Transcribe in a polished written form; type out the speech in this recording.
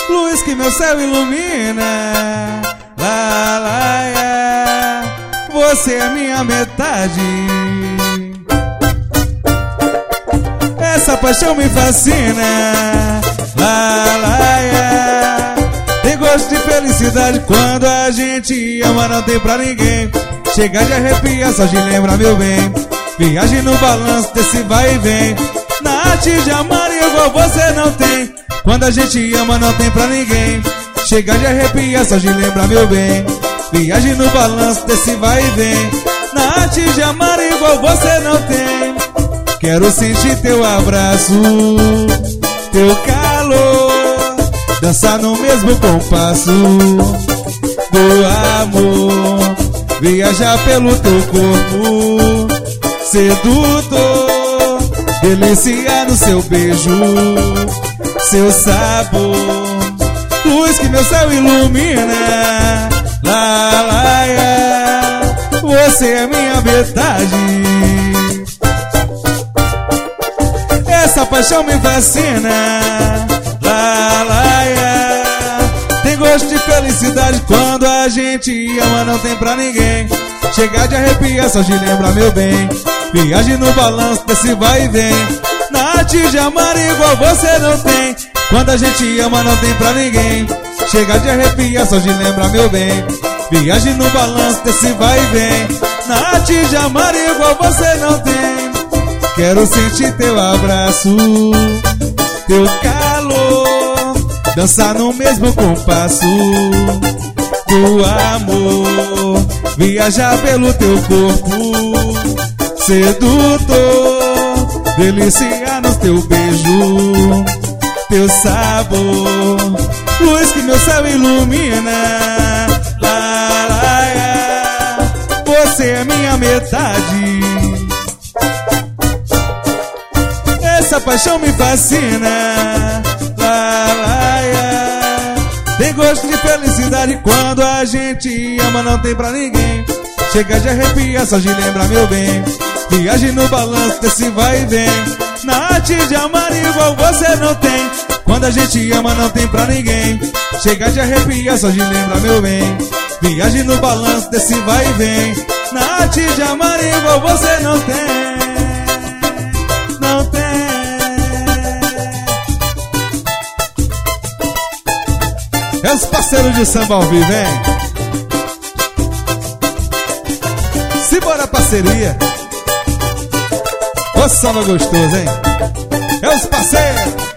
luz que meu céu ilumina. Lá, lá, é. Você é minha metade. Essa paixão me fascina. Lá, lá, é. Tem gosto de felicidade quando a gente ama, não tem pra ninguém. Chega de arrepiar só de lembrar, meu bem. Viagem no balanço desse vai e vem. Na arte de amar igual você não tem. Quando a gente ama não tem pra ninguém. Chega de arrepiar só de lembrar, meu bem. Viagem no balanço desse vai e vem. Na arte de amar igual você não tem. Quero sentir teu abraço, teu calor, dançar no mesmo compasso do amor. Viajar pelo teu corpo sedutor, deliciar no seu beijo, seu sabor, luz que meu céu ilumina. Lá, lá, lá, você é minha metade. Essa paixão me fascina. Lá, lá, lá. Tem gosto de felicidade quando a gente ama, não tem pra ninguém. Chegar de arrepiar só de lembrar, meu bem. Viagem no balanço desse vai e vem. Na arte de amar igual você não tem. Quando a gente ama não tem pra ninguém. Chegar de arrepiar só de lembrar, meu bem. Viagem no balanço desse vai e vem. Na arte de amar igual você não tem. Quero sentir teu abraço, teu calor, dançar no mesmo compasso do amor. Viajar pelo teu corpo sedutor, deliciar no teu beijo, teu sabor, luz que meu céu ilumina. Lá, lá, lá, você é minha metade. Essa paixão me fascina. Lá, lá, lá. Tem gosto de felicidade quando a gente ama, não tem pra ninguém. Chega de arrepiar só de lembrar, meu bem. Viagem no balanço desse vai e vem. Na arte de amar igual você não tem. Quando a gente ama não tem pra ninguém. Chega de arrepiar só de lembrar, meu bem. Viagem no balanço desse vai e vem. Na arte de amar igual você não tem. Não tem. É os parceiros de samba ao vivo, hein? Simbora parceria. Ô samba gostoso, hein? É os parceiros.